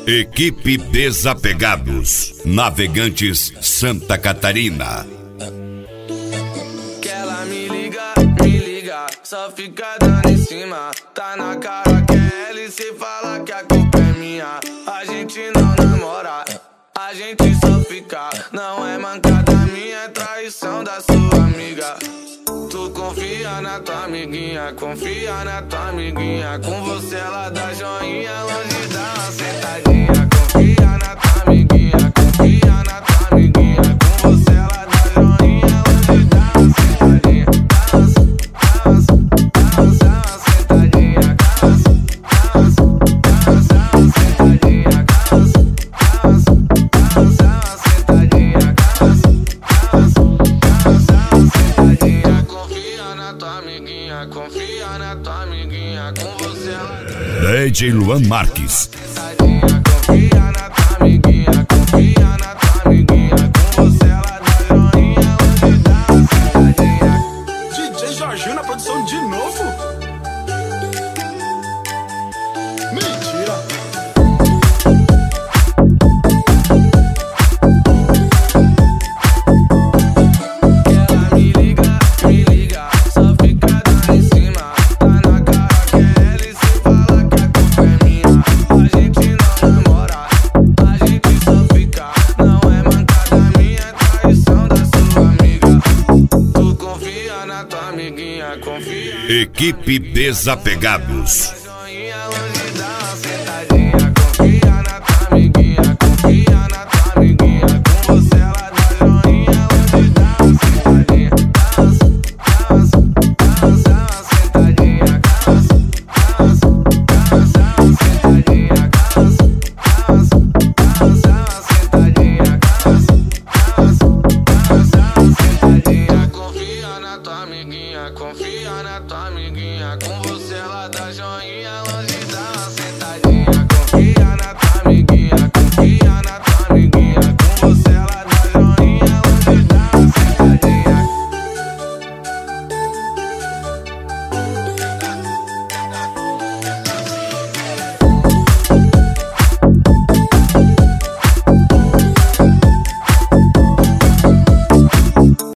Equipe Desapegados, Navegantes Santa Catarina. Que ela me liga, só fica dando em cima. Tá na cara que é ela e cê fala que a culpa é minha. A gente não namora, a gente só fica. Não é mancada minha, é traição da sua amiga. Tu confia na tua amiguinha, confia na tua amiguinha. Com você ela dá joinha, longe dá uma sentadinha. Confia na tua amiguinha, confia na tua amiguinha. Com você ela dá joinha, longe dá uma sentadinha. Dá uma sentadinha. Dá uma sentadinha. Confia na tua amiguinha, com você ela DJ Luan Marques. confia na tua amiguinha, confia na tua amiguinha, com você ela dá joinha, onde dá uma sentadinha. DJ Jorginho na produção de novo? Mentira! Equipe Desapegados.